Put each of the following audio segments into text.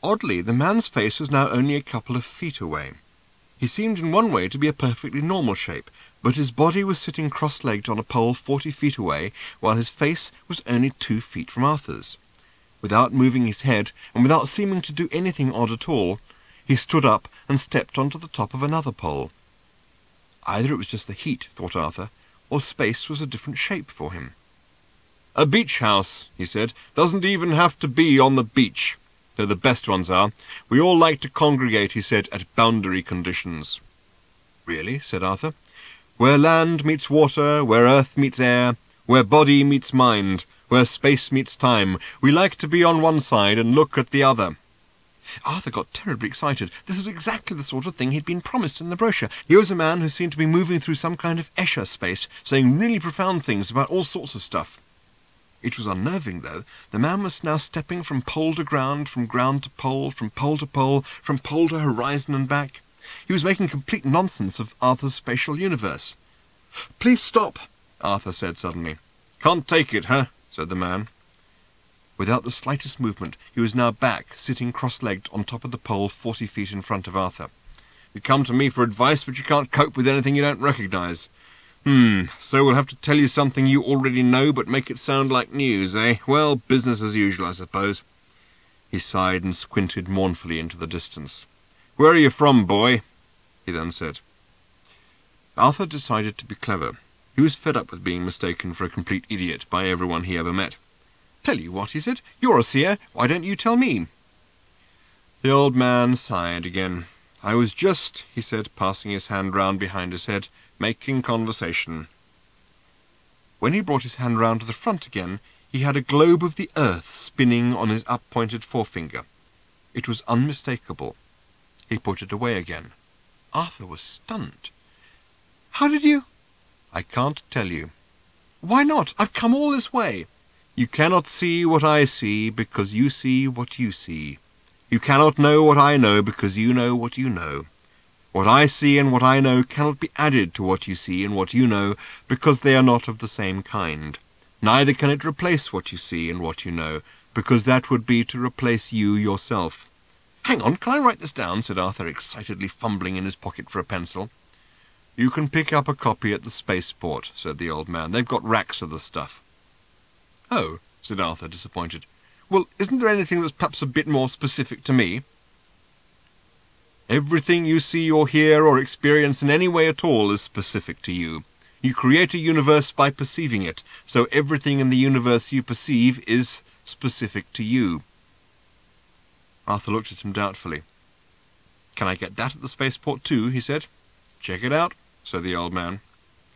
Oddly, the man's face was now only a couple of feet away. He seemed in one way to be a perfectly normal shape, but his body was sitting cross-legged on a pole 40 feet away, while his face was only 2 feet from Arthur's. Without moving his head, and without seeming to do anything odd at all, he stood up and stepped onto the top of another pole. Either it was just the heat, thought Arthur, or space was a different shape for him. "A beach house," he said, "doesn't even have to be on the beach. Though the best ones are. We all like to congregate," he said, "at boundary conditions." "Really?" said Arthur. "Where land meets water, where earth meets air, where body meets mind, where space meets time. We like to be on one side and look at the other." Arthur got terribly excited. This was exactly the sort of thing he'd been promised in the brochure. Here was a man who seemed to be moving through some kind of Escher space, saying really profound things about all sorts of stuff. It was unnerving, though. The man was now stepping from pole to ground to pole, from pole to pole, from pole to horizon and back. He was making complete nonsense of Arthur's spatial universe. "Please stop," Arthur said suddenly. "Can't take it, huh?" said the man. Without the slightest movement, he was now back, sitting cross-legged on top of the pole 40 feet in front of Arthur. "You come to me for advice, but you can't cope with anything you don't recognize. So we'll have to tell you something you already know, but make it sound like news, eh? Well, business as usual, I suppose." He sighed and squinted mournfully into the distance. "Where are you from, boy?" he then said. Arthur decided to be clever. He was fed up with being mistaken for a complete idiot by everyone he ever met. "Tell you what," he said, "you're a seer. Why don't you tell me?" The old man sighed again. "I was just," he said, passing his hand round behind his head, "making conversation." When he brought his hand round to the front again, he had a globe of the earth spinning on his up-pointed forefinger. It was unmistakable. He put it away again. Arthur was stunned. "How did you—" "I can't tell you." "Why not? I've come all this way." "You cannot see what I see because you see what you see. You cannot know what I know because you know what you know. What I see and what I know cannot be added to what you see and what you know, because they are not of the same kind. Neither can it replace what you see and what you know, because that would be to replace you yourself." "Hang on, can I write this down?" said Arthur, excitedly fumbling in his pocket for a pencil. "You can pick up a copy at the spaceport," said the old man. "They've got racks of the stuff." "Oh," said Arthur, disappointed. "Well, isn't there anything that's perhaps a bit more specific to me?" "Everything you see or hear or experience in any way at all is specific to you. You create a universe by perceiving it, so everything in the universe you perceive is specific to you." Arthur looked at him doubtfully. "Can I get that at the spaceport too?" he said. "Check it out," said the old man.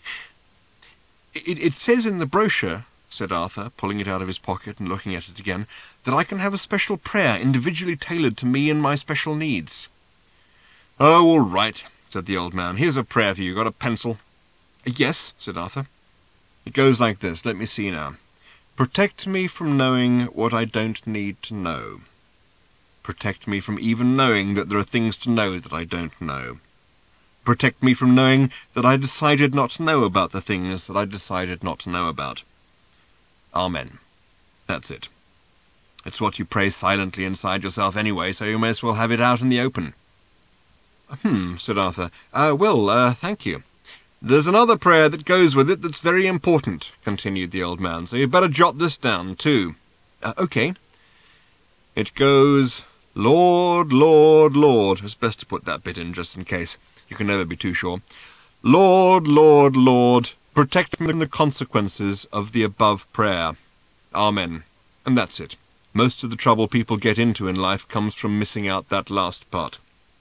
It says in the brochure," said Arthur, pulling it out of his pocket and looking at it again, "that I can have a special prayer individually tailored to me and my special needs." "Oh, all right," said the old man. "Here's a prayer for you. Got a pencil?" "Yes," said Arthur. "It goes like this. Let me see now. Protect me from knowing what I don't need to know. Protect me from even knowing that there are things to know that I don't know. Protect me from knowing that I decided not to know about the things that I decided not to know about. Amen." That's it. It's what you pray silently inside yourself anyway, so you may as well have it out in the open. Said Arthur. Thank you. There's another prayer that goes with it that's very important, continued the old man, so you'd better jot this down, too. Okay. It goes, Lord, Lord, Lord. It's best to put that bit in just in case. You can never be too sure. Lord, Lord, Lord, protect me from the consequences of the above prayer. Amen. And that's it. Most of the trouble people get into in life comes from missing out that last part.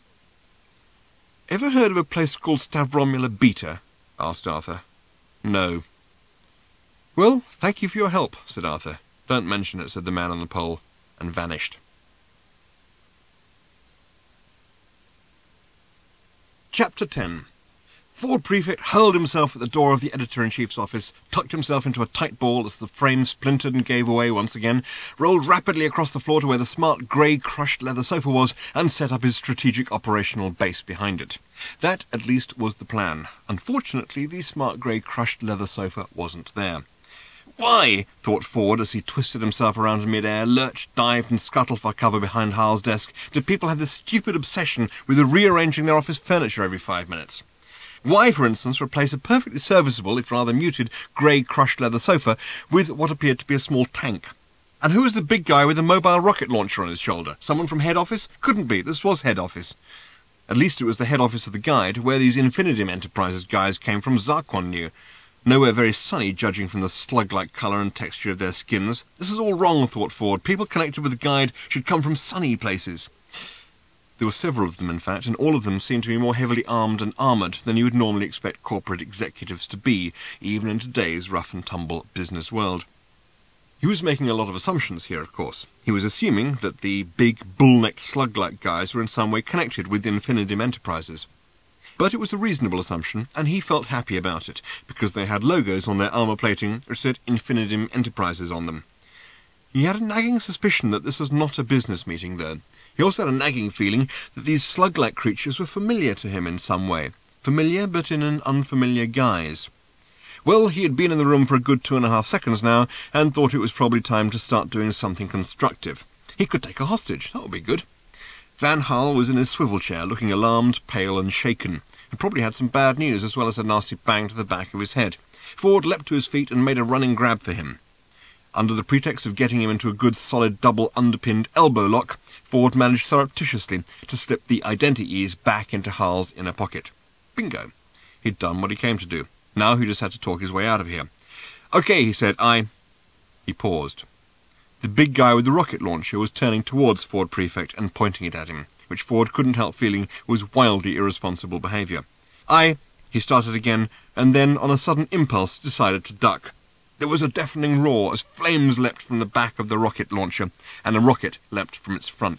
Ever heard of a place called Stavromula Beta? Asked Arthur. No. Well, thank you for your help, said Arthur. Don't mention it, said the man on the pole, and vanished. Chapter 10. Ford Prefect hurled himself at the door of the Editor-in-Chief's office, tucked himself into a tight ball as the frame splintered and gave away once again, rolled rapidly across the floor to where the smart grey crushed leather sofa was, and set up his strategic operational base behind it. That, at least, was the plan. Unfortunately, the smart grey crushed leather sofa wasn't there. Why? Thought Ford as he twisted himself around in mid-air, lurched, dived and scuttled for cover behind Hal's desk. Do people have this stupid obsession with rearranging their office furniture every 5 minutes? Why, for instance, replace a perfectly serviceable, if rather muted, grey crushed leather sofa with what appeared to be a small tank? And who was the big guy with a mobile rocket launcher on his shoulder? Someone from head office? Couldn't be. This was head office. At least it was the head office of the Guide, where these Infinitum Enterprises guys came from, Zarquon knew. Nowhere very sunny, judging from the slug-like colour and texture of their skins. This is all wrong, thought Ford. People connected with the Guide should come from sunny places. There were several of them, in fact, and all of them seemed to be more heavily armed and armoured than you would normally expect corporate executives to be, even in today's rough-and-tumble business world. He was making a lot of assumptions here, of course. He was assuming that the big, bull-necked, slug-like guys were in some way connected with Infinitum Enterprises. But it was a reasonable assumption, and he felt happy about it, because they had logos on their armour plating which said Infinitum Enterprises on them. He had a nagging suspicion that this was not a business meeting, though. He also had a nagging feeling that these slug-like creatures were familiar to him in some way. Familiar, but in an unfamiliar guise. Well, he had been in the room for a good 2.5 seconds now, and thought it was probably time to start doing something constructive. He could take a hostage. That would be good. Van Hal was in his swivel chair, looking alarmed, pale and shaken, and probably had some bad news as well as a nasty bang to the back of his head. Ford leapt to his feet and made a running grab for him. Under the pretext of getting him into a good solid double underpinned elbow lock, Ford managed surreptitiously to slip the Identi-Ease back into Hal's inner pocket. Bingo. He'd done what he came to do. Now he just had to talk his way out of here. "Okay," he said, He paused. The big guy with the rocket launcher was turning towards Ford Prefect and pointing it at him, which Ford couldn't help feeling was wildly irresponsible behaviour. He started again, and then, on a sudden impulse, decided to duck. There was a deafening roar as flames leapt from the back of the rocket launcher, and a rocket leapt from its front.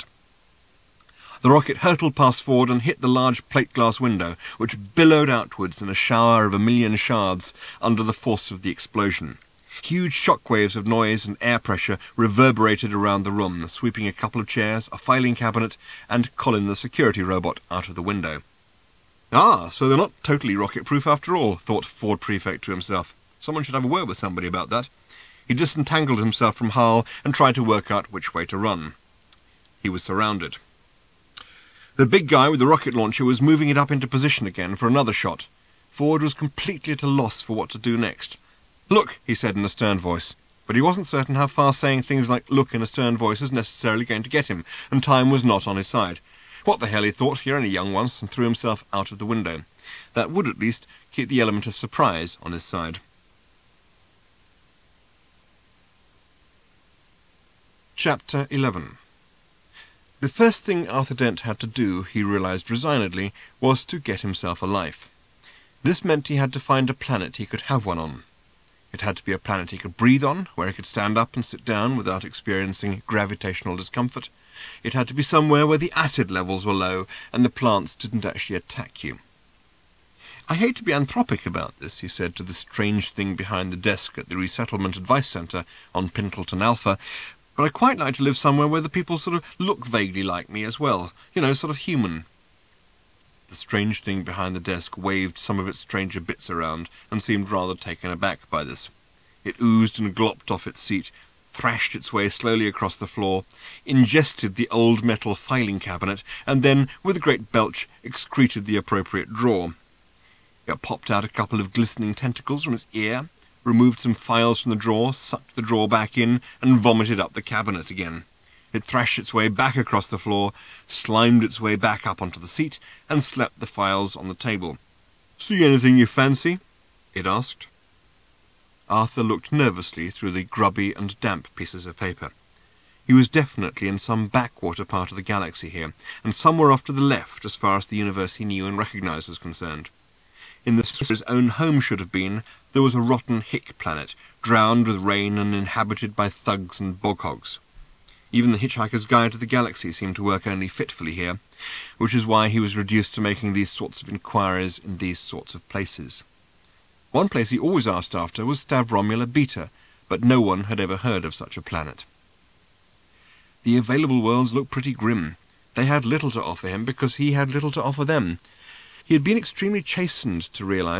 The rocket hurtled past Ford and hit the large plate-glass window, which billowed outwards in a shower of 1,000,000 shards under the force of the explosion. Huge shockwaves of noise and air pressure reverberated around the room, sweeping a couple of chairs, a filing cabinet, and Colin the security robot out of the window. So they're not totally rocket-proof after all, thought Ford Prefect to himself. Someone should have a word with somebody about that. He disentangled himself from Hal and tried to work out which way to run. He was surrounded. The big guy with the rocket launcher was moving it up into position again for another shot. Ford was completely at a loss for what to do next. "Look," he said in a stern voice. But he wasn't certain how far saying things like "look" in a stern voice was necessarily going to get him, and time was not on his side. What the hell, he thought, you're only young once, and threw himself out of the window. That would at least keep the element of surprise on his side. Chapter 11. The first thing Arthur Dent had to do, he realized resignedly, was to get himself a life. This meant he had to find a planet he could have one on. It had to be a planet he could breathe on, where he could stand up and sit down without experiencing gravitational discomfort. It had to be somewhere where the acid levels were low and the plants didn't actually attack you. "I hate to be anthropic about this," he said to the strange thing behind the desk at the Resettlement Advice Centre on Pintleton Alpha, "but I quite like to live somewhere where the people sort of look vaguely like me as well. You know, sort of human." The strange thing behind the desk waved some of its stranger bits around and seemed rather taken aback by this. It oozed and glopped off its seat, thrashed its way slowly across the floor, ingested the old metal filing cabinet, and then, with a great belch, excreted the appropriate drawer. It popped out a couple of glistening tentacles from its ear, removed some files from the drawer, sucked the drawer back in, and vomited up the cabinet again. It thrashed its way back across the floor, slimed its way back up onto the seat, and slapped the files on the table. "See anything you fancy?" it asked. Arthur looked nervously through the grubby and damp pieces of paper. He was definitely in some backwater part of the galaxy here, and somewhere off to the left as far as the universe he knew and recognized was concerned. In the sphere his own home should have been, there was a rotten hick planet, drowned with rain and inhabited by thugs and boghogs. Even the Hitchhiker's Guide to the Galaxy seemed to work only fitfully here, which is why he was reduced to making these sorts of inquiries in these sorts of places. One place he always asked after was Stavromula Beta, but no one had ever heard of such a planet. The available worlds looked pretty grim. They had little to offer him because he had little to offer them. He had been extremely chastened to realize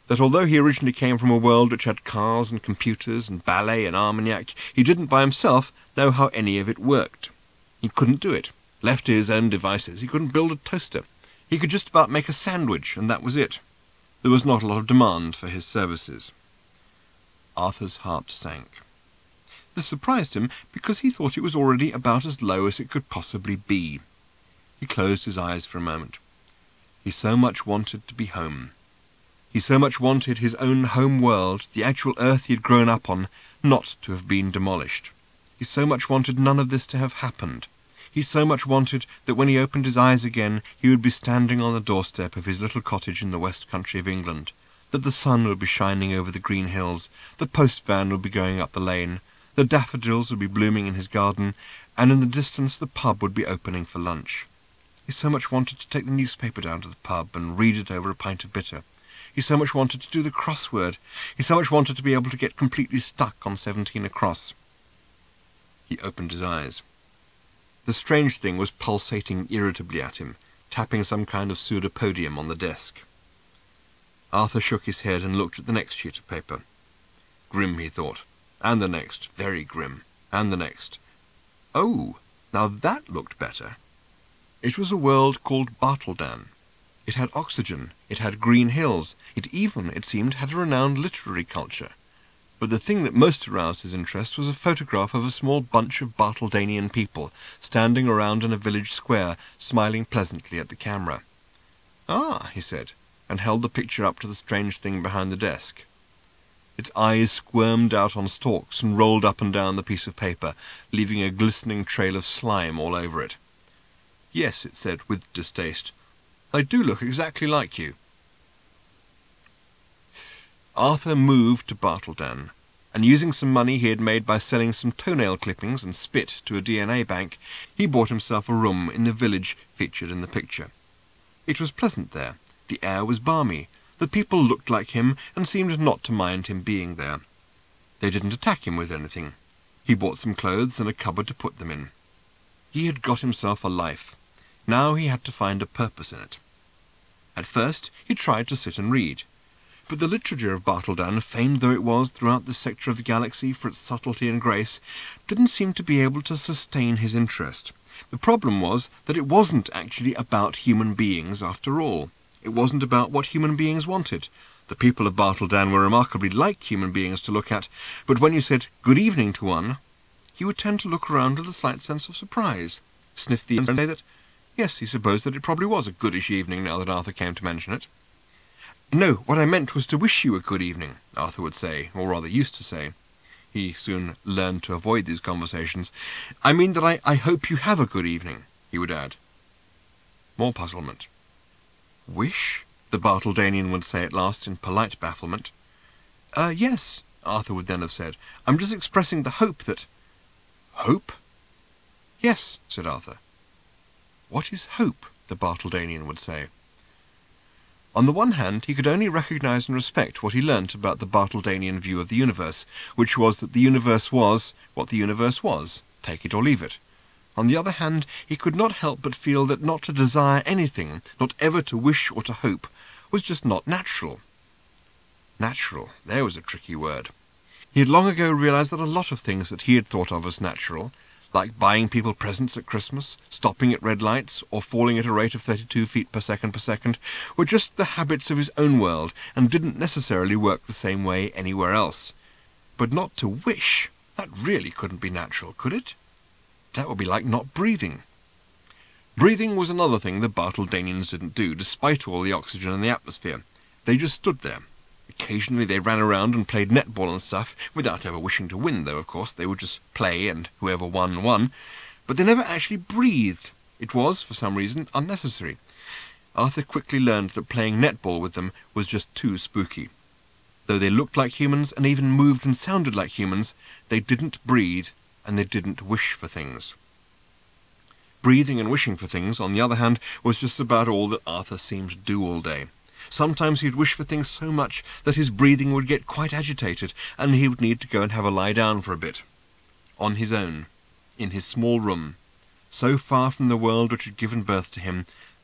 that although he originally came from a world which had cars and computers and ballet and Armagnac, he didn't by himself know how any of it worked. He couldn't do it. Left to his own devices, he couldn't build a toaster. He could just about make a sandwich, and that was it. There was not a lot of demand for his services. Arthur's heart sank. This surprised him because he thought it was already about as low as it could possibly be. He closed his eyes for a moment. He so much wanted to be home. He so much wanted his own home world, the actual earth he had grown up on, not to have been demolished. He so much wanted none of this to have happened. He so much wanted that when he opened his eyes again he would be standing on the doorstep of his little cottage in the west country of England, that the sun would be shining over the green hills, the post van would be going up the lane, the daffodils would be blooming in his garden, and in the distance the pub would be opening for lunch. He so much wanted to take the newspaper down to the pub and read it over a pint of bitter. He so much wanted to do the crossword. He so much wanted to be able to get completely stuck on 17 across. He opened his eyes. The strange thing was pulsating irritably at him, tapping some kind of pseudopodium on the desk. Arthur shook his head and looked at the next sheet of paper. Grim, he thought. And the next. Very grim. And the next. Oh, now that looked better. It was a world called Bartledan. It had oxygen, it had green hills, it even, it seemed, had a renowned literary culture. But the thing that most aroused his interest was a photograph of a small bunch of Bartledanian people standing around in a village square, smiling pleasantly at the camera. "Ah," he said, and held the picture up to the strange thing behind the desk. Its eyes squirmed out on stalks and rolled up and down the piece of paper, leaving a glistening trail of slime all over it. "Yes," it said with distaste, "I do look exactly like you." Arthur moved to Bartledan, and using some money he had made by selling some toenail clippings and spit to a DNA bank, he bought himself a room in the village featured in the picture. It was pleasant there. The air was balmy. The people looked like him and seemed not to mind him being there. They didn't attack him with anything. He bought some clothes and a cupboard to put them in. He had got himself a life. Now he had to find a purpose in it. At first he tried to sit and read. But the literature of Bartledan, famed though it was throughout this sector of the galaxy for its subtlety and grace, didn't seem to be able to sustain his interest. The problem was that it wasn't actually about human beings after all. It wasn't about what human beings wanted. The people of Bartledan were remarkably like human beings to look at, but when you said good evening to one, he would tend to look around with a slight sense of surprise, sniff the air and say that, yes, he supposed that it probably was a goodish evening now that Arthur came to mention it. "No, what I meant was to wish you a good evening," Arthur would say, or rather used to say. He soon learned to avoid these conversations. "I mean that I hope you have a good evening," he would add. More puzzlement. "Wish?" the Bartledanian would say at last in polite bafflement. Yes," Arthur would then have said. "I'm just expressing the hope that—" "Hope?" "Yes," said Arthur. "What is hope?" the Bartledanian would say. On the one hand, he could only recognize and respect what he learnt about the Bartledanian view of the universe, which was that the universe was what the universe was, take it or leave it. On the other hand, he could not help but feel that not to desire anything, not ever to wish or to hope, was just not natural. Natural, there was a tricky word. He had long ago realized that a lot of things that he had thought of as natural, like buying people presents at Christmas, stopping at red lights, or falling at a rate of 32 feet per second, were just the habits of his own world, and didn't necessarily work the same way anywhere else. But not to wish, that really couldn't be natural, could it? That would be like not breathing. Breathing was another thing the Bartledanians didn't do, despite all the oxygen in the atmosphere. They just stood there. Occasionally they ran around and played netball and stuff, without ever wishing to win, though, of course. They would just play, and whoever won, won. But they never actually breathed. It was, for some reason, unnecessary. Arthur quickly learned that playing netball with them was just too spooky. Though they looked like humans and even moved and sounded like humans, they didn't breathe, and they didn't wish for things. Breathing and wishing for things, on the other hand, was just about all that Arthur seemed to do all day. Sometimes he'd wish for things so much that his breathing would get quite agitated, and he would need to go and have a lie down for a bit. On his own, in his small room, so far from the world which had given birth to him,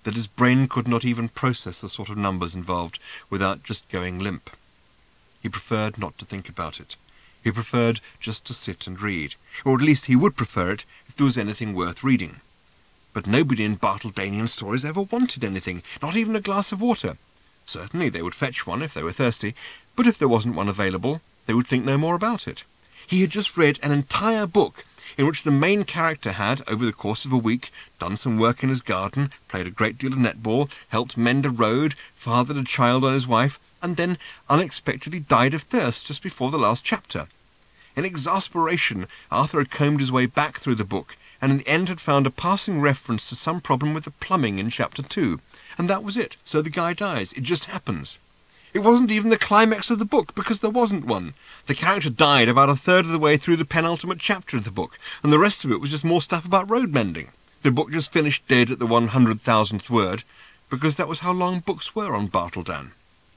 that his brain could not even process the sort of numbers involved without just going limp. He preferred not to think about it. He preferred just to sit and read, or at least he would prefer it if there was anything worth reading. But nobody in Bartledanian stories ever wanted anything, not even a glass of water. Certainly they would fetch one if they were thirsty, but if there wasn't one available, they would think no more about it. He had just read an entire book in which the main character had, over the course of a week, done some work in his garden, played a great deal of netball, helped mend a road, fathered a child on his wife, and then unexpectedly died of thirst just before the last chapter. In exasperation, Arthur had combed his way back through the book, and in the end had found a passing reference to some problem with the plumbing in chapter 2. And that was it. So the guy dies. It just happens. It wasn't even the climax of the book, because there wasn't one. The character died about a third of the way through the penultimate chapter of the book, and the rest of it was just more stuff about road mending. The book just finished dead at the 100,000th word, because that was how long books were on Bartledan.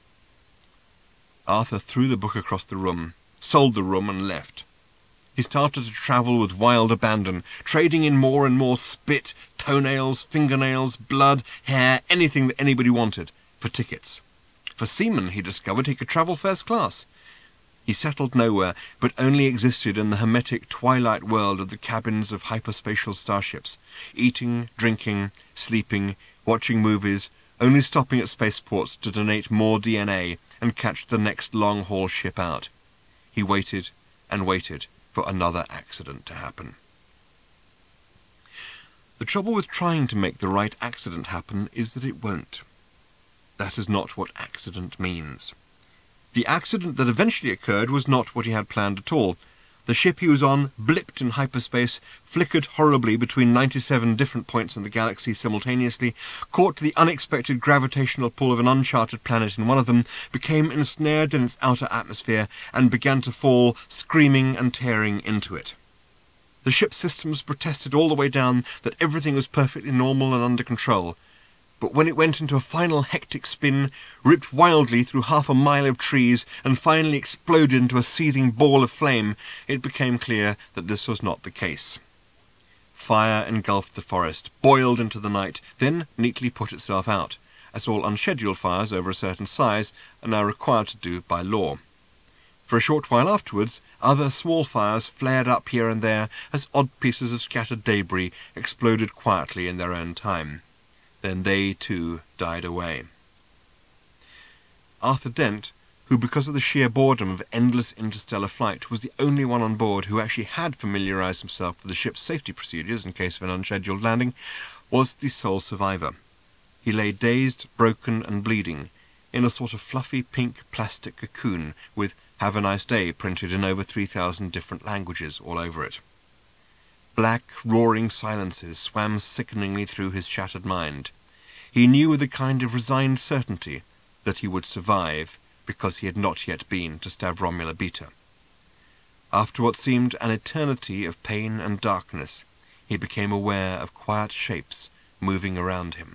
Arthur threw the book across the room, sold the room, and left. He started to travel with wild abandon, trading in more and more spit, toenails, fingernails, blood, hair, anything that anybody wanted, for tickets. For seamen, he discovered he could travel first class. He settled nowhere, but only existed in the hermetic twilight world of the cabins of hyperspatial starships, eating, drinking, sleeping, watching movies, only stopping at spaceports to donate more DNA and catch the next long-haul ship out. He waited and waited for another accident to happen. The trouble with trying to make the right accident happen is that it won't. That is not what accident means. The accident that eventually occurred was not what he had planned at all. The ship he was on blipped in hyperspace, flickered horribly between 97 different points in the galaxy simultaneously, caught the unexpected gravitational pull of an uncharted planet in one of them, became ensnared in its outer atmosphere, and began to fall, screaming and tearing into it. The ship's systems protested all the way down that everything was perfectly normal and under control. But when it went into a final hectic spin, ripped wildly through 1/2 mile of trees, and finally exploded into a seething ball of flame, it became clear that this was not the case. Fire engulfed the forest, boiled into the night, then neatly put itself out, as all unscheduled fires over a certain size are now required to do by law. For a short while afterwards, other small fires flared up here and there as odd pieces of scattered debris exploded quietly in their own time. Then they, too, died away. Arthur Dent, who because of the sheer boredom of endless interstellar flight was the only one on board who actually had familiarized himself with the ship's safety procedures in case of an unscheduled landing, was the sole survivor. He lay dazed, broken, and bleeding, in a sort of fluffy pink plastic cocoon with "Have a nice day" printed in over 3,000 different languages all over it. Black, roaring silences swam sickeningly through his shattered mind. He knew with a kind of resigned certainty that he would survive because he had not yet been to Stavromula Beta. After what seemed an eternity of pain and darkness, he became aware of quiet shapes moving around him.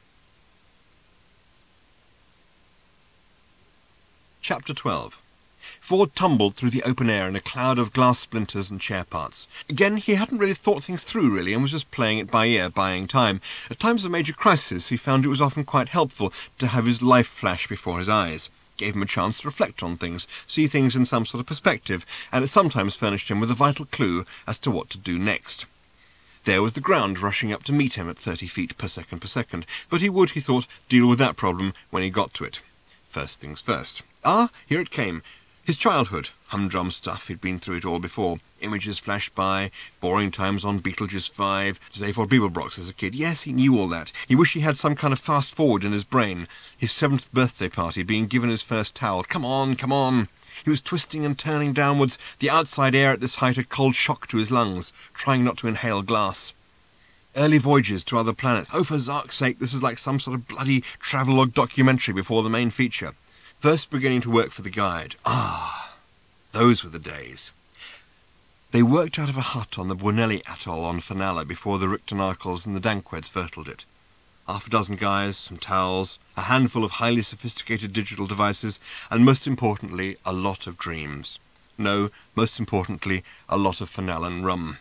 Chapter 12. Ford tumbled through the open air in a cloud of glass splinters and chair parts. Again, he hadn't really thought things through, really, and was just playing it by ear, buying time. At times of major crisis, he found it was often quite helpful to have his life flash before his eyes. It gave him a chance to reflect on things, see things in some sort of perspective, and it sometimes furnished him with a vital clue as to what to do next. There was the ground rushing up to meet him at 30 feet per second, but he would, he thought, deal with that problem when he got to it. First things first. Here it came. His childhood, humdrum stuff, he'd been through it all before. Images flashed by, boring times on Beetlejuice 5, Zaphod Beeblebrox as a kid. Yes, he knew all that. He wished he had some kind of fast-forward in his brain. His 7th birthday party, being given his first towel. Come on, come on! He was twisting and turning downwards, the outside air at this height a cold shock to his lungs, trying not to inhale glass. Early voyages to other planets. Oh, for Zark's sake, this is like some sort of bloody travelogue documentary before the main feature. First beginning to work for the guide. Those were the days. They worked out of a hut on the Bueneli atoll on Fenala before the Richtenarkles and the Dankweds vertled it. 6 guys, some towels, a handful of highly sophisticated digital devices, and most importantly, a lot of dreams. No, most importantly, a lot of Fenalan rum.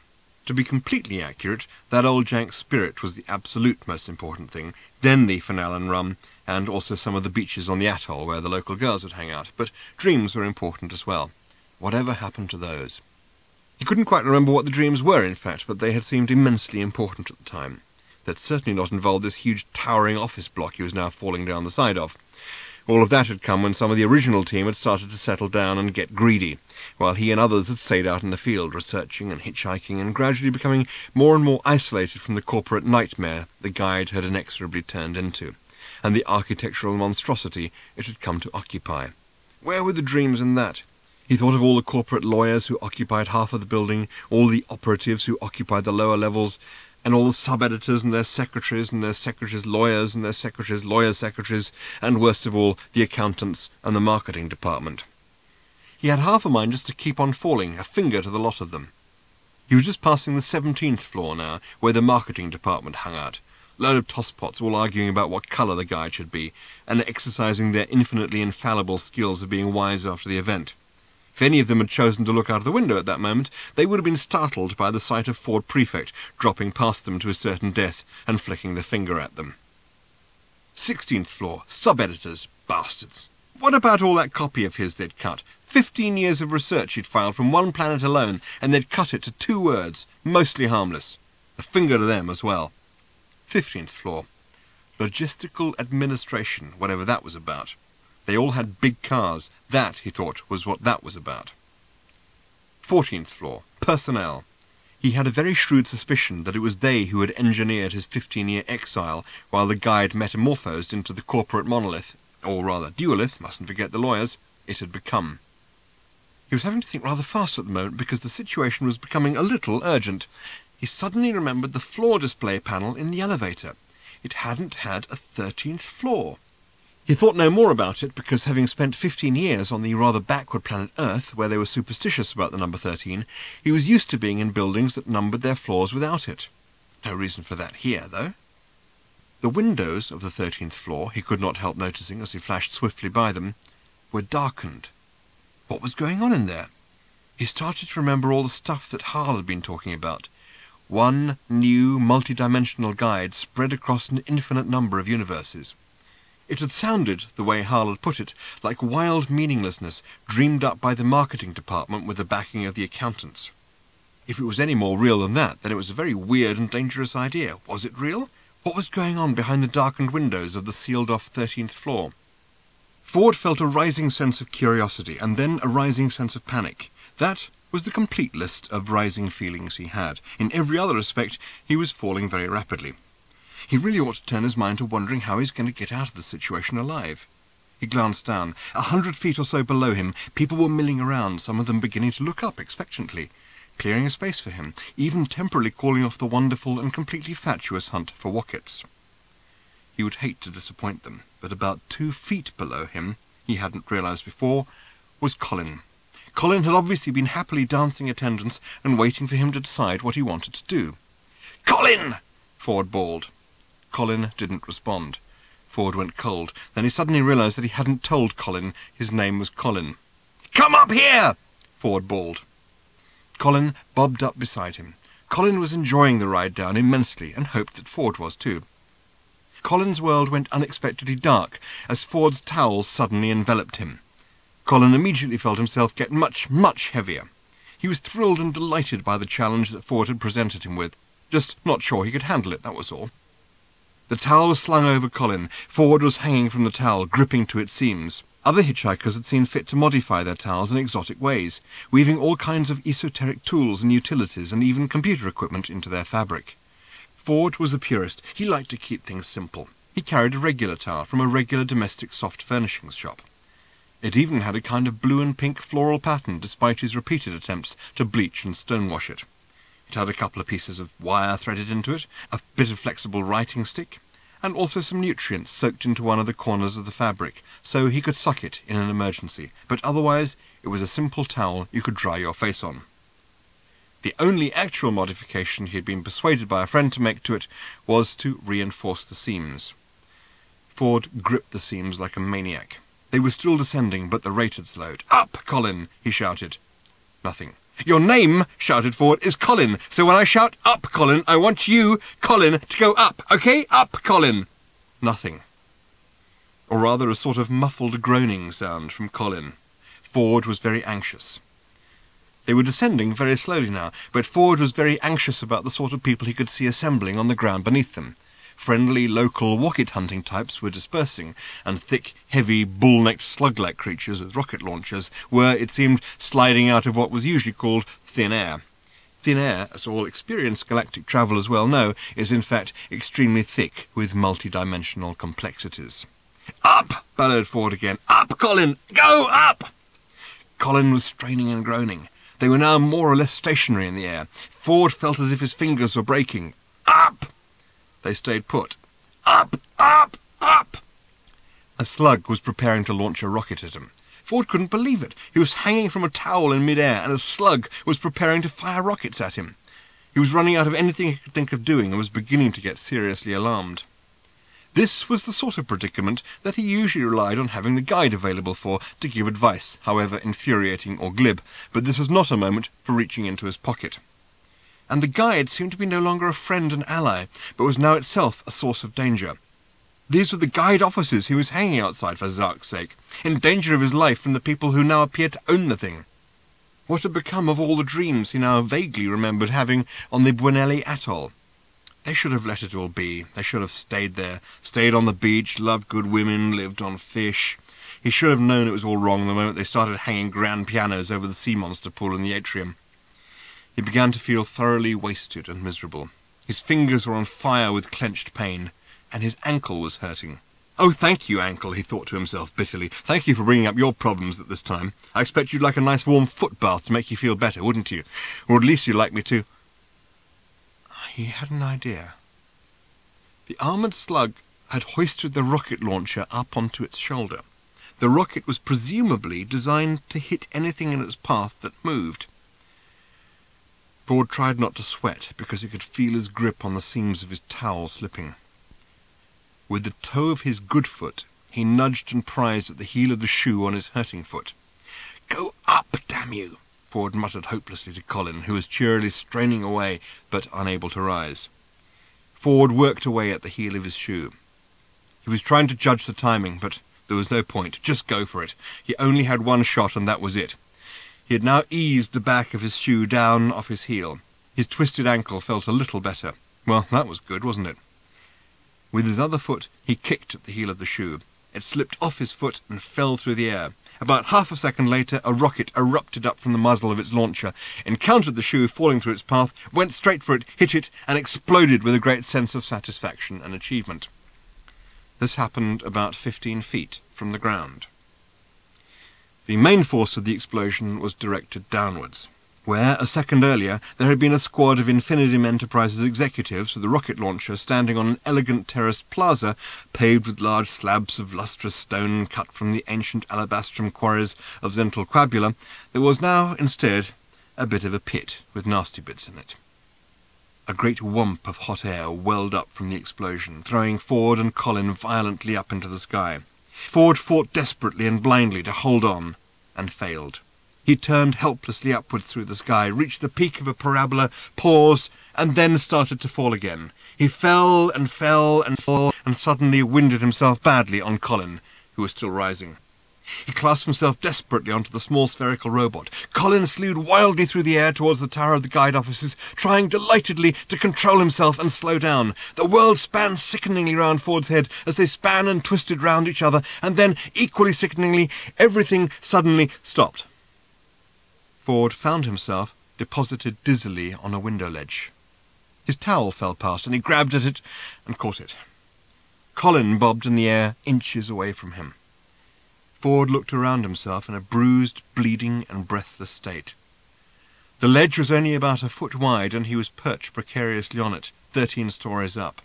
To be completely accurate, that old Jank's spirit was the absolute most important thing, then the Fenelon rum, and also some of the beaches on the atoll where the local girls would hang out. But dreams were important as well. Whatever happened to those? He couldn't quite remember what the dreams were, in fact, but they had seemed immensely important at the time. They'd certainly not involved this huge towering office block he was now falling down the side of. All of that had come when some of the original team had started to settle down and get greedy, while he and others had stayed out in the field, researching and hitchhiking, and gradually becoming more and more isolated from the corporate nightmare the guide had inexorably turned into, and the architectural monstrosity it had come to occupy. Where were the dreams in that? He thought of all the corporate lawyers who occupied half of the building, all the operatives who occupied the lower levels, and all the sub-editors and their secretaries lawyers and their secretaries' lawyers' secretaries, and worst of all, the accountants and the marketing department. He had half a mind just to keep on falling, a finger to the lot of them. He was just passing the 17th floor now, where the marketing department hung out. Load of tosspots all arguing about what colour the guide should be, and exercising their infinitely infallible skills of being wise after the event. If any of them had chosen to look out of the window at that moment, they would have been startled by the sight of Ford Prefect dropping past them to a certain death and flicking the finger at them. 16th floor, sub-editors, bastards. What about all that copy of his they'd cut? 15 years of research he'd filed from one planet alone, and they'd cut it to 2 words, mostly harmless. A finger to them as well. 15th floor, logistical administration, whatever that was about. They all had big cars. That, he thought, was what that was about. 14th floor, personnel. He had a very shrewd suspicion that it was they who had engineered his 15-year exile while the guide metamorphosed into the corporate monolith, or rather duolith, mustn't forget the lawyers, it had become. He was having to think rather fast at the moment because the situation was becoming a little urgent. He suddenly remembered the floor display panel in the elevator. It hadn't had a 13th floor. He thought no more about it because, having spent 15 years on the rather backward planet Earth, where they were superstitious about the number 13, he was used to being in buildings that numbered their floors without it. No reason for that here, though. The windows of the 13th floor, he could not help noticing as he flashed swiftly by them, were darkened. What was going on in there? He started to remember all the stuff that Hal had been talking about. One new, multi-dimensional guide spread across an infinite number of universes. It had sounded, the way Hal had put it, like wild meaninglessness dreamed up by the marketing department with the backing of the accountants. If it was any more real than that, then it was a very weird and dangerous idea. Was it real? What was going on behind the darkened windows of the sealed-off 13th floor? Ford felt a rising sense of curiosity, and then a rising sense of panic. That was the complete list of rising feelings he had. In every other respect, he was falling very rapidly. He really ought to turn his mind to wondering how he's going to get out of the situation alive. He glanced down. 100 feet or so below him, people were milling around, some of them beginning to look up expectantly, clearing a space for him, even temporarily calling off the wonderful and completely fatuous hunt for wockets. He would hate to disappoint them, but about 2 feet below him, he hadn't realized before, was Colin. Colin had obviously been happily dancing attendance and waiting for him to decide what he wanted to do. "Colin!" Ford bawled. Colin didn't respond. Ford went cold. Then he suddenly realized that he hadn't told Colin his name was Colin. "Come up here!" Ford bawled. Colin bobbed up beside him. Colin was enjoying the ride down immensely and hoped that Ford was too. Colin's world went unexpectedly dark as Ford's towels suddenly enveloped him. Colin immediately felt himself get much, much heavier. He was thrilled and delighted by the challenge that Ford had presented him with. Just not sure he could handle it, that was all. The towel was slung over Colin. Ford was hanging from the towel, gripping to its seams. Other hitchhikers had seen fit to modify their towels in exotic ways, weaving all kinds of esoteric tools and utilities and even computer equipment into their fabric. Ford was a purist. He liked to keep things simple. He carried a regular towel from a regular domestic soft furnishings shop. It even had a kind of blue and pink floral pattern, despite his repeated attempts to bleach and stonewash it. It had a couple of pieces of wire threaded into it, a bit of flexible writing stick, and also some nutrients soaked into one of the corners of the fabric, so he could suck it in an emergency, but otherwise it was a simple towel you could dry your face on. The only actual modification he had been persuaded by a friend to make to it was to reinforce the seams. Ford gripped the seams like a maniac. They were still descending, but the rate had slowed. "Up, Colin!" he shouted. Nothing. "Your name," shouted Ford, "is Colin, so when I shout 'Up, Colin,' I want you, Colin, to go up, okay? Up, Colin!" Nothing. Or rather a sort of muffled groaning sound from Colin. Ford was very anxious. They were descending very slowly now, but Ford was very anxious about the sort of people he could see assembling on the ground beneath them. Friendly local rocket-hunting types were dispersing, and thick, heavy, bull-necked slug-like creatures with rocket launchers were, it seemed, sliding out of what was usually called thin air. Thin air, as all experienced galactic travellers well know, is in fact extremely thick with multi-dimensional complexities. "Up!" bellowed Ford again. "Up, Colin! Go up!" Colin was straining and groaning. They were now more or less stationary in the air. Ford felt as if his fingers were breaking. "Up!" They stayed put. "Up! Up! Up!" A slug was preparing to launch a rocket at him. Ford couldn't believe it. He was hanging from a towel in mid-air, and a slug was preparing to fire rockets at him. He was running out of anything he could think of doing and was beginning to get seriously alarmed. This was the sort of predicament that he usually relied on having the guide available for, to give advice, however infuriating or glib, but this was not a moment for reaching into his pocket. And the guide seemed to be no longer a friend and ally, but was now itself a source of danger. These were the guide officers he was hanging outside for Zark's sake, in danger of his life from the people who now appeared to own the thing. What had become of all the dreams he now vaguely remembered having on the Bueneli Atoll? They should have let it all be. They should have stayed there, stayed on the beach, loved good women, lived on fish. He should have known it was all wrong the moment they started hanging grand pianos over the sea monster pool in the atrium. He began to feel thoroughly wasted and miserable. His fingers were on fire with clenched pain, and his ankle was hurting. "Oh, thank you, ankle," he thought to himself bitterly. "Thank you for bringing up your problems at this time. I expect you'd like a nice warm foot bath to make you feel better, wouldn't you? Or at least you'd like me to—" He had an idea. The armoured slug had hoisted the rocket launcher up onto its shoulder. The rocket was presumably designed to hit anything in its path that moved. Ford tried not to sweat because he could feel his grip on the seams of his towel slipping. With the toe of his good foot, he nudged and prized at the heel of the shoe on his hurting foot. "Go up, damn you!" Ford muttered hopelessly to Colin, who was cheerily straining away, but unable to rise. Ford worked away at the heel of his shoe. He was trying to judge the timing, but there was no point. Just go for it. He only had one shot, and that was it. He had now eased the back of his shoe down off his heel. His twisted ankle felt a little better. Well, that was good, wasn't it? With his other foot, he kicked at the heel of the shoe. It slipped off his foot and fell through the air. About half a second later, a rocket erupted up from the muzzle of its launcher, encountered the shoe falling through its path, went straight for it, hit it, and exploded with a great sense of satisfaction and achievement. This happened about 15 feet from the ground. The main force of the explosion was directed downwards, where, a second earlier, there had been a squad of Infinitum Enterprises executives of the rocket launcher standing on an elegant terraced plaza paved with large slabs of lustrous stone cut from the ancient alabastrum quarries of Zentalquabula. There was now, instead, a bit of a pit with nasty bits in it. A great whomp of hot air welled up from the explosion, throwing Ford and Colin violently up into the sky. Ford fought desperately and blindly to hold on, and failed. He turned helplessly upwards through the sky, reached the peak of a parabola, paused, and then started to fall again. He fell and fell and fell, and suddenly winded himself badly on Colin, who was still rising. He clasped himself desperately onto the small spherical robot. Colin slewed wildly through the air towards the tower of the guide offices, trying delightedly to control himself and slow down. The world span sickeningly round Ford's head as they span and twisted round each other, and then, equally sickeningly, everything suddenly stopped. Ford found himself deposited dizzily on a window ledge. His towel fell past, and he grabbed at it and caught it. Colin bobbed in the air inches away from him. Ford looked around himself in a bruised, bleeding, and breathless state. The ledge was only about a foot wide, and he was perched precariously on it, 13 stories up.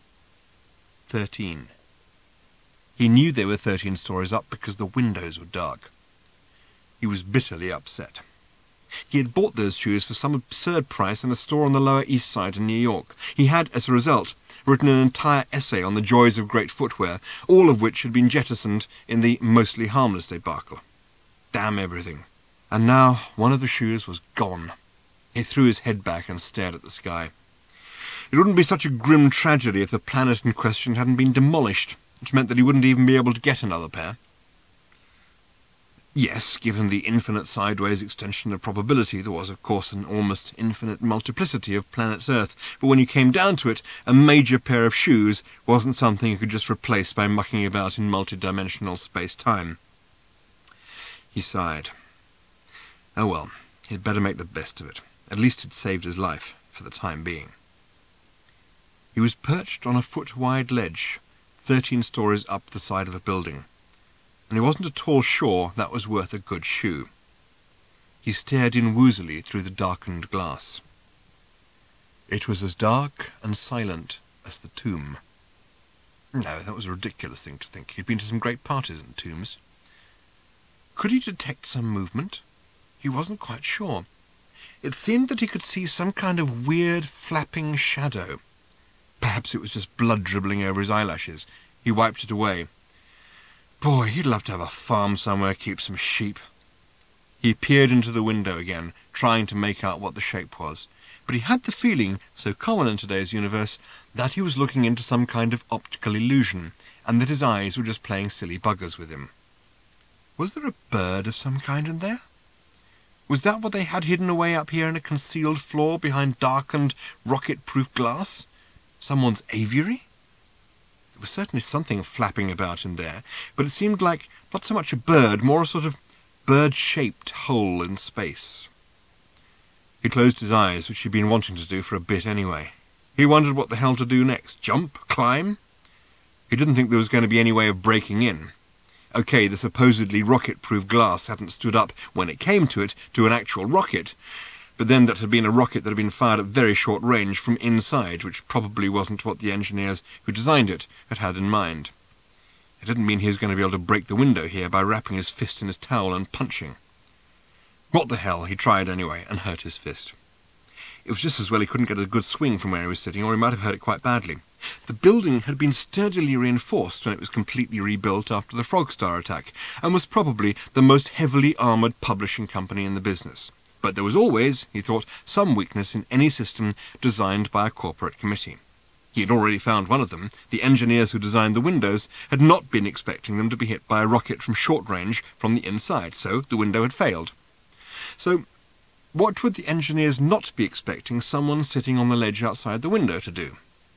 13. He knew they were 13 stories up because the windows were dark. He was bitterly upset. He had bought those shoes for some absurd price in a store on the Lower East Side in New York. He had, as a result, written an entire essay on the joys of great footwear, all of which had been jettisoned in the mostly harmless debacle. Damn everything. And now one of the shoes was gone. He threw his head back and stared at the sky. It wouldn't be such a grim tragedy if the planet in question hadn't been demolished, which meant that he wouldn't even be able to get another pair. Yes, given the infinite sideways extension of probability, there was, of course, an almost infinite multiplicity of planets Earth, but when you came down to it, a major pair of shoes wasn't something you could just replace by mucking about in multi-dimensional space-time. He sighed. Oh well, he'd better make the best of it. At least it saved his life, for the time being. He was perched on a foot-wide ledge, 13 stories up the side of a building, and he wasn't at all sure that was worth a good shoe. He stared in woozily through the darkened glass. It was as dark and silent as the tomb. No, that was a ridiculous thing to think. He'd been to some great parties in tombs. Could he detect some movement? He wasn't quite sure. It seemed that he could see some kind of weird flapping shadow. Perhaps it was just blood dribbling over his eyelashes. He wiped it away. Boy, he'd love to have a farm somewhere, keep some sheep. He peered into the window again, trying to make out what the shape was. But he had the feeling, so common in today's universe, that he was looking into some kind of optical illusion, and that his eyes were just playing silly buggers with him. Was there a bird of some kind in there? Was that what they had hidden away up here in a concealed floor behind darkened, rocket-proof glass? Someone's aviary? There was certainly something flapping about in there, but it seemed like not so much a bird, more a sort of bird-shaped hole in space. He closed his eyes, which he'd been wanting to do for a bit anyway. He wondered what the hell to do next. Jump? Climb? He didn't think there was going to be any way of breaking in. Okay, the supposedly rocket-proof glass hadn't stood up, when it came to it, to an actual rocket, but then that had been a rocket that had been fired at very short range from inside, which probably wasn't what the engineers who designed it had had in mind. It didn't mean he was going to be able to break the window here by wrapping his fist in his towel and punching. What the hell, he tried anyway, and hurt his fist. It was just as well he couldn't get a good swing from where he was sitting, or he might have hurt it quite badly. The building had been sturdily reinforced when it was completely rebuilt after the Frogstar attack, and was probably the most heavily armoured publishing company in the business. But there was always, he thought, some weakness in any system designed by a corporate committee. He had already found one of them. The engineers who designed the windows had not been expecting them to be hit by a rocket from short range from the inside, so the window had failed. So, what would the engineers not be expecting someone sitting on the ledge outside the window to do?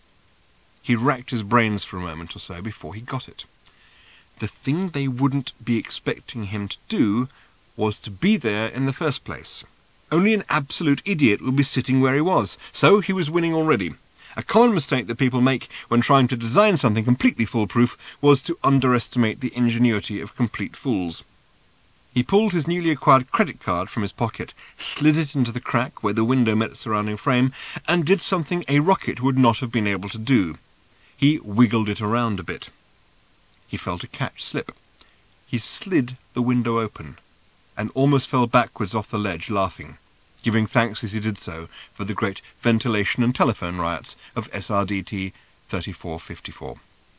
He racked his brains for a moment or so before he got it. The thing they wouldn't be expecting him to do was to be there in the first place. Only an absolute idiot would be sitting where he was, so he was winning already. A common mistake that people make when trying to design something completely foolproof was to underestimate the ingenuity of complete fools. He pulled his newly acquired credit card from his pocket, slid it into the crack where the window met the surrounding frame, and did something a rocket would not have been able to do. He wiggled it around a bit. He felt a catch slip. He slid the window open, and almost fell backwards off the ledge laughing, giving thanks as he did so for the great ventilation and telephone riots of SRDT 3454.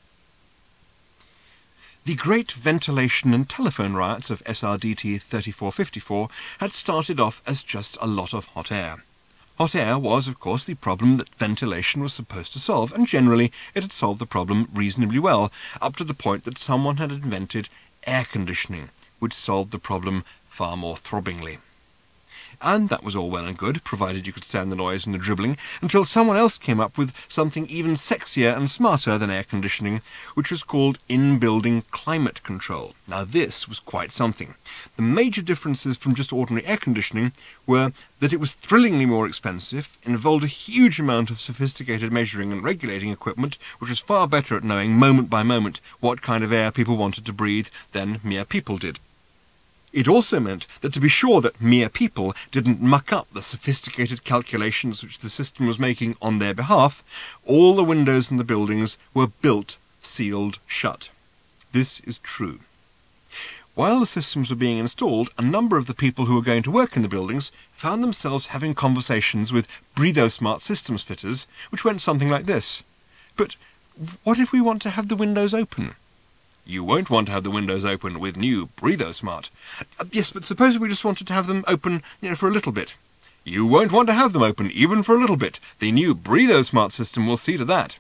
The great ventilation and telephone riots of SRDT 3454 had started off as just a lot of hot air. Hot air was, of course, the problem that ventilation was supposed to solve, and generally it had solved the problem reasonably well, up to the point that someone had invented air conditioning, which solved the problem far more throbbingly. And that was all well and good, provided you could stand the noise and the dribbling, until someone else came up with something even sexier and smarter than air conditioning, which was called in-building climate control. Now this was quite something. The major differences from just ordinary air conditioning were that it was thrillingly more expensive, involved a huge amount of sophisticated measuring and regulating equipment, which was far better at knowing moment by moment what kind of air people wanted to breathe than mere people did. It also meant that to be sure that mere people didn't muck up the sophisticated calculations which the system was making on their behalf, all the windows in the buildings were built sealed shut. This is true. While the systems were being installed, a number of the people who were going to work in the buildings found themselves having conversations with BreathoSmart systems fitters, which went something like this. But what if we want to have the windows open? You won't want to have the windows open with new BreathoSmart. Yes, but suppose we just wanted to have them open, for a little bit. You won't want to have them open even for a little bit. The new BreathoSmart system will see to that.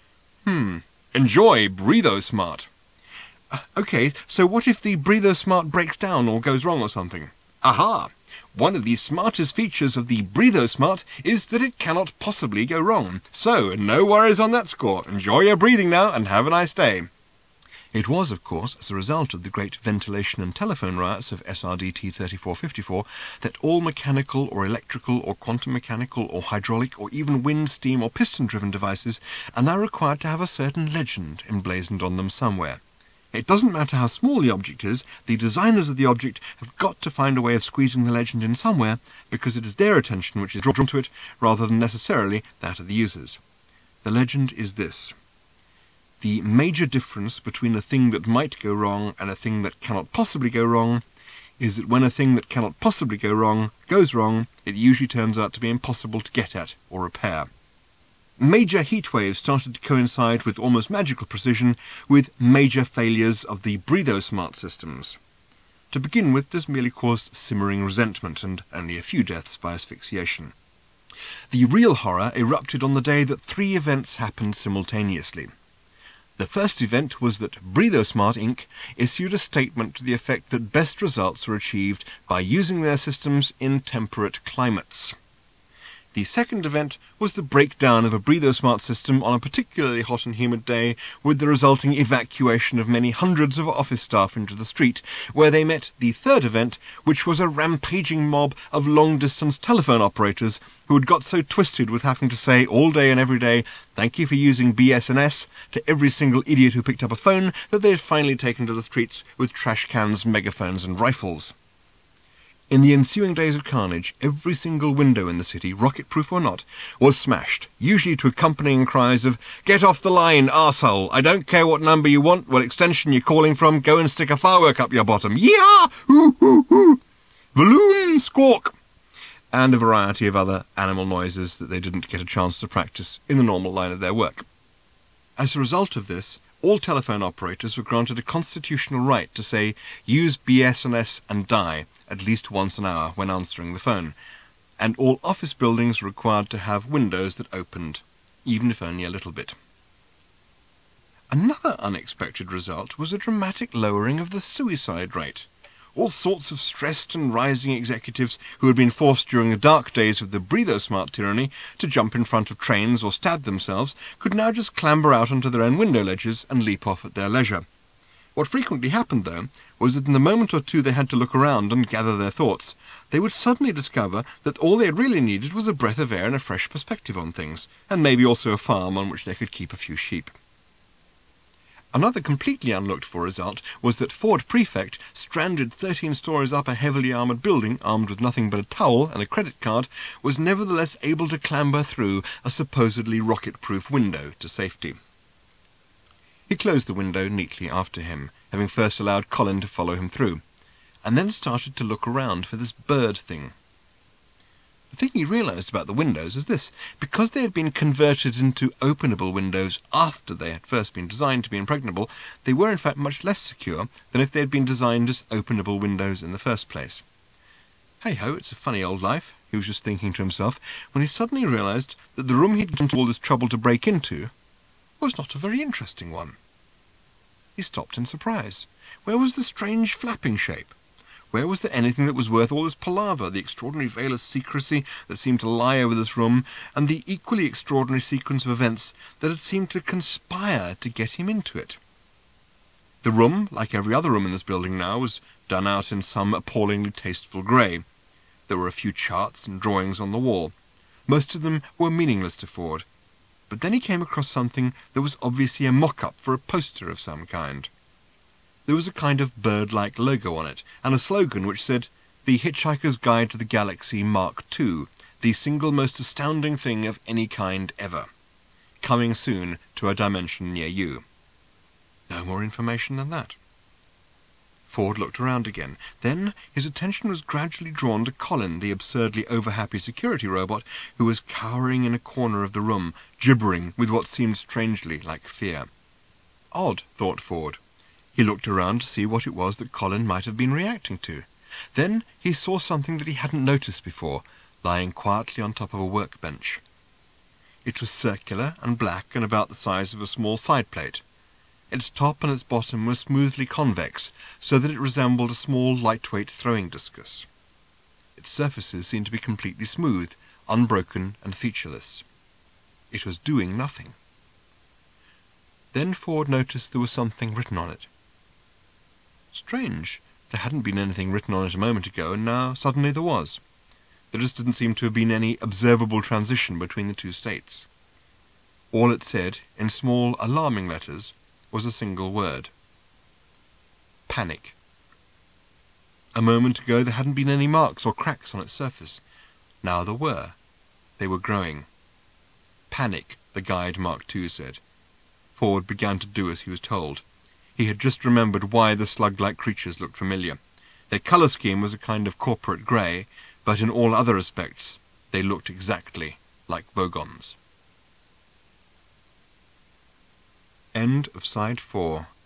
Enjoy BreathoSmart. Okay, so what if the BreathoSmart breaks down or goes wrong or something? Aha! One of the smartest features of the BreathoSmart is that it cannot possibly go wrong. So, no worries on that score. Enjoy your breathing now and have a nice day. It was, of course, as a result of the great ventilation and telephone riots of SRDT 3454 that all mechanical or electrical or quantum mechanical or hydraulic or even wind, steam or piston-driven devices are now required to have a certain legend emblazoned on them somewhere. It doesn't matter how small the object is, the designers of the object have got to find a way of squeezing the legend in somewhere because it is their attention which is drawn to it rather than necessarily that of the users. The legend is this. The major difference between a thing that might go wrong and a thing that cannot possibly go wrong is that when a thing that cannot possibly go wrong goes wrong, it usually turns out to be impossible to get at or repair. Major heat waves started to coincide with almost magical precision with major failures of the BreathoSmart systems. To begin with, this merely caused simmering resentment and only a few deaths by asphyxiation. The real horror erupted on the day that 3 events happened simultaneously. The first event was that BreathoSmart Inc. issued a statement to the effect that best results were achieved by using their systems in temperate climates. The second event was the breakdown of a BreathoSmart system on a particularly hot and humid day, with the resulting evacuation of many hundreds of office staff into the street, where they met the third event, which was a rampaging mob of long-distance telephone operators who had got so twisted with having to say all day and every day, "Thank you for using BSNS," to every single idiot who picked up a phone, that they had finally taken to the streets with trash cans, megaphones and rifles. In the ensuing days of carnage, every single window in the city, rocket-proof or not, was smashed, usually to accompanying cries of, "Get off the line, arsehole! I don't care what number you want, what extension you're calling from, go and stick a firework up your bottom! Yee-haw! Hoo, hoo, hoo! Valoom! Squawk!" and a variety of other animal noises that they didn't get a chance to practice in the normal line of their work. As a result of this, all telephone operators were granted a constitutional right to say, "Use BSNS and die," at least once an hour when answering the phone, and all office buildings were required to have windows that opened, even if only a little bit. Another unexpected result was a dramatic lowering of the suicide rate. All sorts of stressed and rising executives who had been forced during the dark days of the BreathoSmart tyranny to jump in front of trains or stab themselves could now just clamber out onto their own window ledges and leap off at their leisure. What frequently happened, though, was that in the moment or two they had to look around and gather their thoughts, they would suddenly discover that all they really needed was a breath of air and a fresh perspective on things, and maybe also a farm on which they could keep a few sheep. Another completely unlooked-for result was that Ford Prefect, stranded 13 stories up a heavily armoured building, armed with nothing but a towel and a credit card, was nevertheless able to clamber through a supposedly rocket-proof window to safety. He closed the window neatly after him, having first allowed Colin to follow him through, and then started to look around for this bird thing. The thing he realized about the windows was this: because they had been converted into openable windows after they had first been designed to be impregnable, they were in fact much less secure than if they had been designed as openable windows in the first place. Hey-ho, it's a funny old life, he was just thinking to himself, when he suddenly realized that the room he'd gone to all this trouble to break into was not a very interesting one. He stopped in surprise. Where was the strange flapping shape? Where was there anything that was worth all this palaver, the extraordinary veil of secrecy that seemed to lie over this room, and the equally extraordinary sequence of events that had seemed to conspire to get him into it? The room, like every other room in this building now, was done out in some appallingly tasteful grey. There were a few charts and drawings on the wall. Most of them were meaningless to Ford. But then he came across something that was obviously a mock-up for a poster of some kind. There was a kind of bird-like logo on it, and a slogan which said, "The Hitchhiker's Guide to the Galaxy Mark II, the single most astounding thing of any kind ever. Coming soon to a dimension near you." No more information than that. Ford looked around again. Then his attention was gradually drawn to Colin, the absurdly over-happy security robot, who was cowering in a corner of the room, gibbering with what seemed strangely like fear. Odd, thought Ford. He looked around to see what it was that Colin might have been reacting to. Then he saw something that he hadn't noticed before, lying quietly on top of a workbench. It was circular and black and about the size of a small side plate. Its top and its bottom were smoothly convex, so that it resembled a small lightweight throwing discus. Its surfaces seemed to be completely smooth, unbroken and featureless. It was doing nothing. Then Ford noticed there was something written on it. Strange. There hadn't been anything written on it a moment ago, and now suddenly there was. There just didn't seem to have been any observable transition between the two states. All it said, in small, alarming letters, was a single word. Panic. A moment ago there hadn't been any marks or cracks on its surface. Now there were. They were growing. Panic, the guide Mark II said. Ford began to do as he was told. He had just remembered why the slug-like creatures looked familiar. Their colour scheme was a kind of corporate grey, but in all other respects they looked exactly like Vogons. End of Side 4.